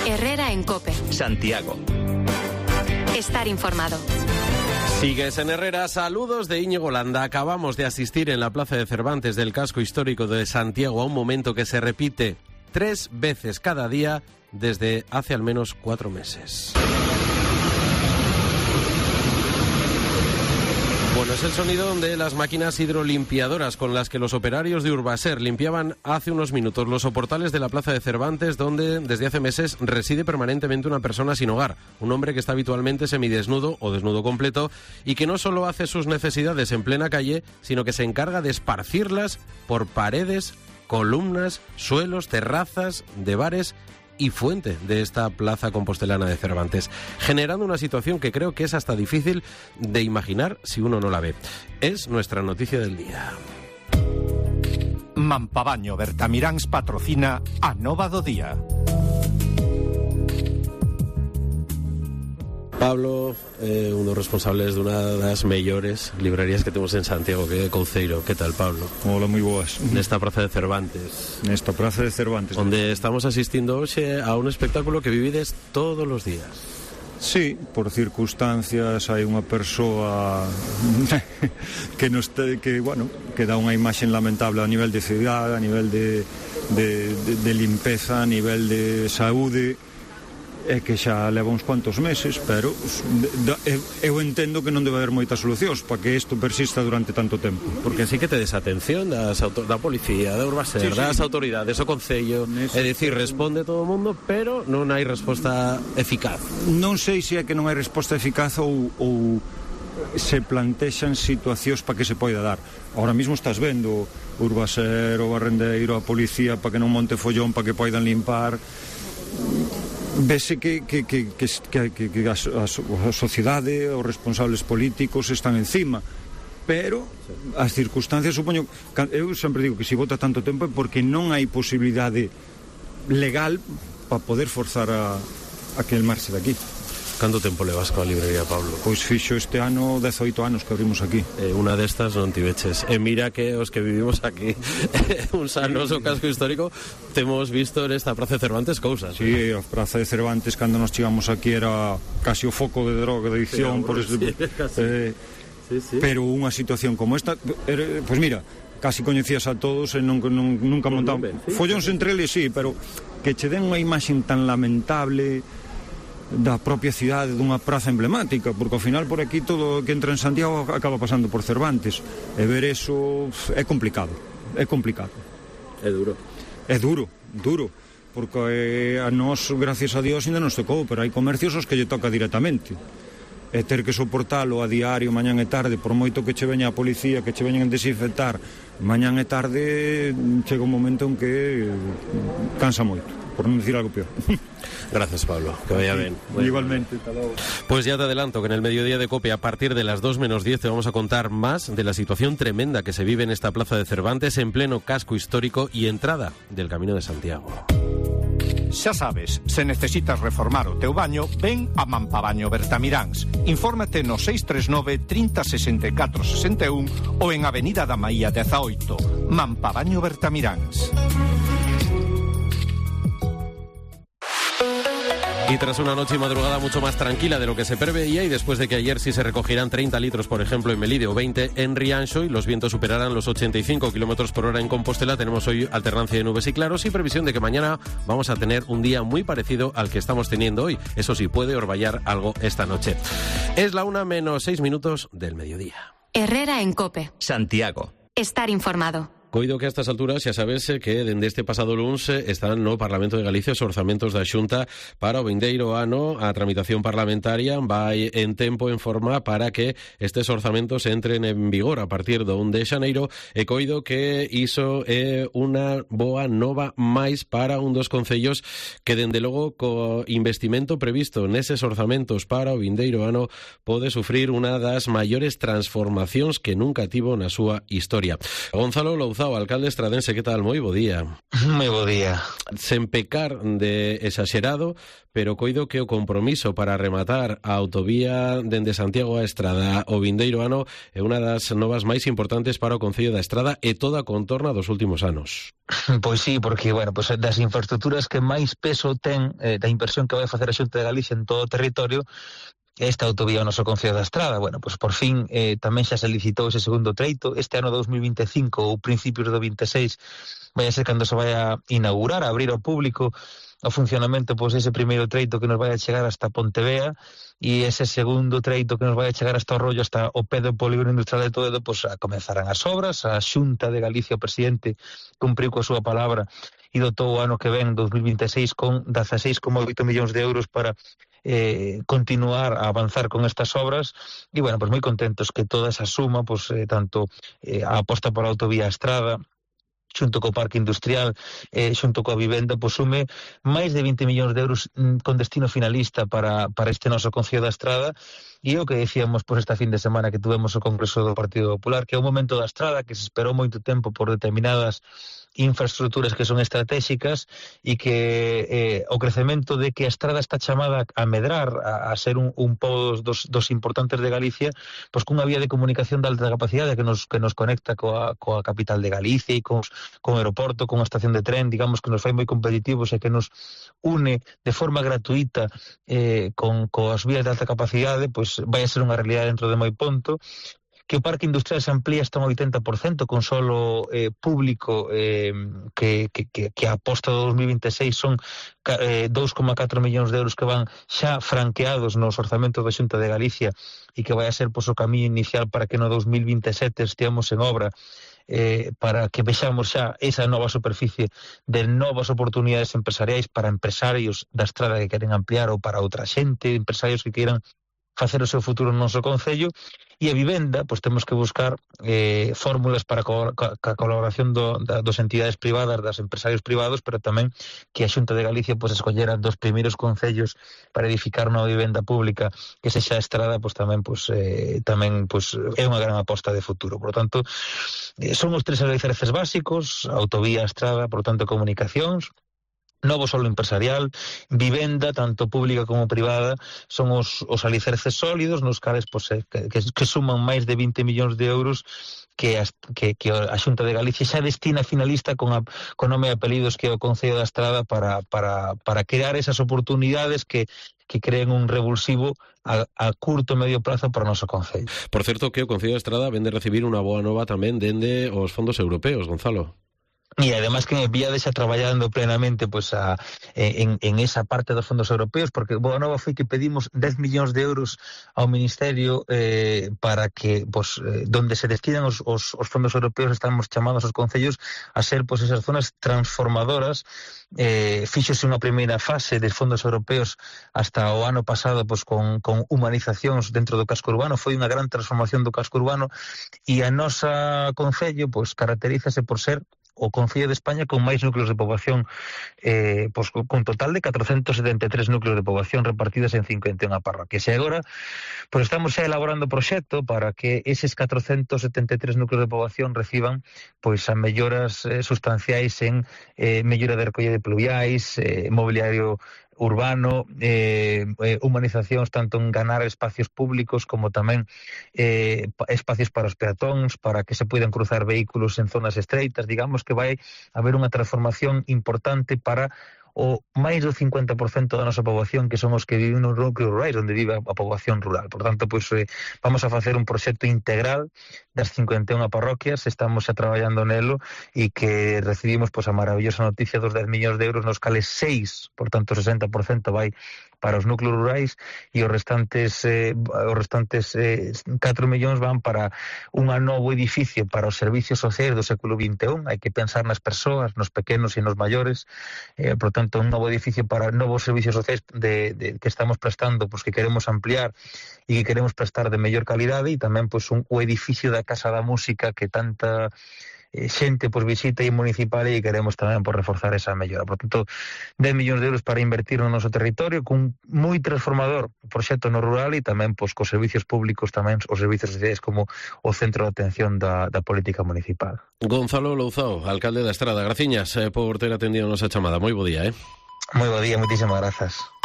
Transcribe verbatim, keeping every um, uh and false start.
Herrera en COPE. Santiago. Estar informado. Sigues en Herrera. Saludos de Íñigo Landa. Acabamos de asistir en la Plaza de Cervantes del casco histórico de Santiago a un momento que se repite tres veces cada día desde hace al menos cuatro meses. Bueno, es el sonido de las máquinas hidrolimpiadoras con las que los operarios de Urbaser limpiaban hace unos minutos los soportales de la Plaza de Cervantes, donde desde hace meses reside permanentemente una persona sin hogar, un hombre que está habitualmente semidesnudo o desnudo completo y que no solo hace sus necesidades en plena calle, sino que se encarga de esparcirlas por paredes, columnas, suelos, terrazas de bares y fuente de esta plaza compostelana de Cervantes, generando una situación que creo que es hasta difícil de imaginar si uno no la ve. Es nuestra noticia del día. Mampabaño Bertamiráns patrocina a Nova do Día. Pablo, eh, uno de los responsables de una de las mellores librerías que tenemos en Santiago, que é Couceiro. Que tal, Pablo? Hola, moi boas. Nesta praza de Cervantes. Nesta praza de Cervantes. Onde estamos asistindo hoxe a un espectáculo que vivides todos os días. Sí, por circunstancias hai unha persoa que nos te, que, bueno, que dá unha imaxe lamentable a nivel de cidade, a nivel de, de, de, de limpeza, a nivel de saúde, é que xa leva uns cuantos meses, pero eu entendo que non debe haber moitas solucións para que isto persista durante tanto tempo. Porque así que te desatención das auto, da policía, da Urbaser, sí, sí, das autoridades, o Concello, é dicir, responde todo o mundo, pero non hai resposta eficaz. Non sei se é que non hai resposta eficaz ou, ou se plantexan situacións para que se poida dar. Ahora mismo estás vendo Urbaser, o barrendeiro, a policía para que non monte follón, para que poidan limpar. Vese que, que, que, que, que, que a, a, a sociedade, os responsables políticos están encima, pero as circunstancias, supoño, eu sempre digo que se vota tanto tempo é porque non hai posibilidade legal para poder forzar a, a que el marche daqui. Canto tempo levas coa librería, Pablo? Pois fixo este ano dezoito anos que abrimos aquí. Eh, unha destas non tiveches. E mira que os que vivimos aquí uns anos o casco histórico temos visto nesta Praza de Cervantes cousas. Sí, a Praza de Cervantes cando nos chegamos aquí era casi o foco de droga de adicción, por eso, sí, eh, sí, sí. Pero unha situación como esta, pois pues mira, casi coñecías a todos e non, non, nunca montamos sí. Follóns entre eles, sí, pero que che den unha imaxe tan lamentable da propia cidade, dunha praza emblemática, porque ao final por aquí todo que entra en Santiago acaba pasando por Cervantes, e ver eso é complicado, é complicado. É duro. É duro, duro, porque a nós, gracias a Dios, ainda nos tocou, pero hai comercios os que lle toca directamente. E ter que soportalo a diario, mañán e tarde, por moito que che veña a policía, que che veñan a desinfectar, mañán e tarde chega un momento en que cansa moito, por non dicir algo peor. Gracias, Pablo, que vaya bien. Bueno. Igualmente. Pues ya te adelanto que en el mediodía de COPE a partir de las dos menos diez te vamos a contar más de la situación tremenda que se vive en esta plaza de Cervantes en pleno casco histórico y entrada del Camino de Santiago. Xa sabes, se necesitas reformar o teu baño, ven a Mampabaño Bertamiráns. Infórmate no seis tres nove, trinta, sesenta e catro, sesenta e un ou en Avenida da Maía dezaoito. Mampabaño Bertamiráns. Y tras una noche y madrugada mucho más tranquila de lo que se preveía y después de que ayer sí se recogieran treinta litros, por ejemplo, en Melide o veinte en Rianxo y los vientos superaran los ochenta y cinco kilómetros por hora en Compostela, tenemos hoy alternancia de nubes y claros y previsión de que mañana vamos a tener un día muy parecido al que estamos teniendo hoy. Eso sí, puede orvallar algo esta noche. Es la una menos seis minutos del mediodía. Herrera en COPE. Santiago. Estar informado. Coido que a estas alturas xa sabes que dende este pasado luns están no Parlamento de Galicia os orzamentos da Xunta para o vindeiro ano. A tramitación parlamentaria vai en tempo en forma para que estes orzamentos entren en vigor a partir do un de xaneiro e coido que iso é unha boa nova máis para un dos concellos que dende logo co investimento previsto neses orzamentos para o vindeiro ano pode sufrir unha das maiores transformacións que nunca tivo na súa historia. Gonzalo Louzao Gonzalo, alcalde estradense, que tal? Moi bo día. Moi bo día. Sen pecar de exagerado, pero coido que o compromiso para rematar a autovía dende Santiago a Estrada o vindeiro ano é unha das novas máis importantes para o Concello da Estrada e toda a contorna dos últimos anos. Pois sí, porque, bueno, pues das infraestructuras que máis peso ten eh, da inversión que vai facer a Xunta de Galicia en todo o territorio, esta autovía ao noso Concello da Estrada. Bueno, pues por fin eh, tamén xa se licitou ese segundo treito. Este ano dos mil vinte e cinco ou principios do vinte e seis vai a ser cando se vai a inaugurar, a abrir ao público o funcionamento, pois ese primeiro treito que nos vai a chegar hasta Pontevea e ese segundo treito que nos vai a chegar hasta o Rollo, hasta o pé do polígono industrial de Toledo, pois a comenzarán as obras. A Xunta de Galicia, o presidente, cumpriu coa súa palabra e dotou o ano que ven, dos mil vinte e seis, con dezaseis coma oito millóns de euros para eh, continuar a avanzar con estas obras. E, bueno, pues moi contentos que toda esa suma, pues, eh, tanto eh, a aposta por a autovía Estrada, xunto co parque industrial, eh, xunto coa vivenda, pois sume máis de vinte millóns de euros mm, con destino finalista para, para este noso Concello da Estrada. E o que decíamos pois esta fin de semana que tuvemos o Congreso do Partido Popular, que é o momento da Estrada, que se esperou moito tempo por determinadas infraestructuras que son estratégicas e que eh, o crecemento de que a Estrada está chamada a medrar, a, a ser un, un pobo dos, dos importantes de Galicia, pois cunha vía de comunicación de alta capacidade que nos, que nos conecta coa, coa capital de Galicia e con, con aeroporto, con a estación de tren, digamos que nos fai moi competitivos e que nos une de forma gratuita eh, con coas vías de alta capacidade, pois vai a ser unha realidade dentro de moi ponto. Que o parque industrial se amplía hasta un oitenta por cento con solo eh, público, eh, que, que, que, que a aposta do dos mil vinte e seis son eh, dous coma catro millóns de euros que van xa franqueados nos orzamentos da Xunta de Galicia e que vai a ser pois, o camiño inicial para que no dos mil vinte e sete esteamos en obra, eh, para que vexamos xa esa nova superficie de novas oportunidades empresariais para empresarios da Estrada que queren ampliar ou para outra xente, empresarios que queiran facer o seu futuro no noso Concello. E a vivenda, pois temos que buscar eh, fórmulas para co ca a colaboración do, da, dos entidades privadas, das empresarios privados, pero tamén que a Xunta de Galicia pois escollera dos primeiros concellos para edificar unha vivenda pública que sexa Estrada, pois tamén pois eh, tamén pois é unha gran aposta de futuro. Por lo tanto, eh, son os tres alicerces básicos: autovía, Estrada, por lo tanto comunicacións, novo solo empresarial, vivenda, tanto pública como privada, son os, os alicerces sólidos nos cales pues, que, que, que suman máis de vinte millóns de euros que, as, que, que a Xunta de Galicia xa destina finalista con, a, con nome e apelidos que é o Concello da Estrada para, para, para crear esas oportunidades que, que creen un revulsivo a, a curto e medio prazo para o noso Concello. Por certo que o Concello da Estrada vende recibir unha boa nova tamén dende os fondos europeos, Gonzalo. E además que me pilla xa traballando plenamente pues, a, en, en esa parte dos fondos europeos, porque boa nova foi que pedimos dez millóns de euros ao Ministerio eh, para que, pues, eh, donde se destinan os, os, os fondos europeos, estamos chamados os concellos a ser pues, esas zonas transformadoras. Eh, fíxose unha primeira fase de fondos europeos hasta o ano pasado pues, con, con humanizacións dentro do casco urbano, foi unha gran transformación do casco urbano e a nosa concello pues, caracterízase por ser o Concello de España con máis núcleos de poboación, eh, pues, con total de catrocentos setenta e tres núcleos de poboación repartidos en cincuenta e unha parroquias. E agora pues, estamos xa elaborando proxecto para que eses catrocentos setenta e tres núcleos de poboación reciban pues, a melloras eh, sustanciais en eh, mellora de recollida de pluviais, eh, mobiliario urbano, eh, eh, humanizacións tanto en ganar espacios públicos como tamén eh, espacios para os peatóns, para que se poidan cruzar vehículos en zonas estreitas. Digamos que vai haber unha transformación importante para o máis do cincuenta por cento da nosa poboación, que son os que viven nos núcleos rurais, onde vive a poboación rural. Por tanto, pois, eh, vamos a facer un proxecto integral das cincuenta e unha parroquias, estamos xa traballando nelo, e que recibimos pois, a maravillosa noticia dos dez millóns de euros, nos cales seis, por tanto, sesenta por cento vai para os núcleos rurais e os restantes eh, os restantes eh, catro millóns van para un novo edificio para os servicios sociais do século vinte e un. Hai que pensar nas persoas, nos pequenos e nos maiores, eh, por tanto un novo edificio para novos servicios sociais de, de, que estamos prestando, pois que queremos ampliar e que queremos prestar de mellor calidade, e tamén pois un, o edificio da Casa da Música que tanta eh, xente pois visita aí municipal e queremos tamén por reforzar esa mellora. Por tanto, dez millóns de euros para invertir no noso territorio, cun moi transformador proxecto no rural e tamén pois cos servicios públicos, tamén os servicios sociais como o centro de atención da, da política municipal. Gonzalo Louzao, alcalde da Estrada, graciñas eh, por ter atendido a nosa chamada. Moi bo día, eh? Moi bo día, moitísimas grazas.